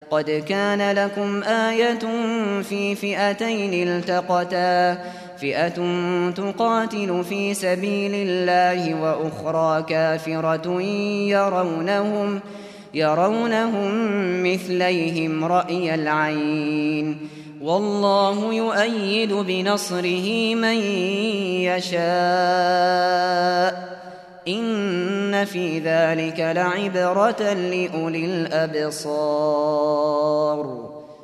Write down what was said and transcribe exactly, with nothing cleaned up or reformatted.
قد كان لكم آية في فئتين التقتا فئة تقاتل في سبيل الله وأخرى كافرة يرونهم, يرونهم مثليهم رأي العين والله يؤيد بنصره من يشاء إن في ذلك لعبرة لأولي الأبصار.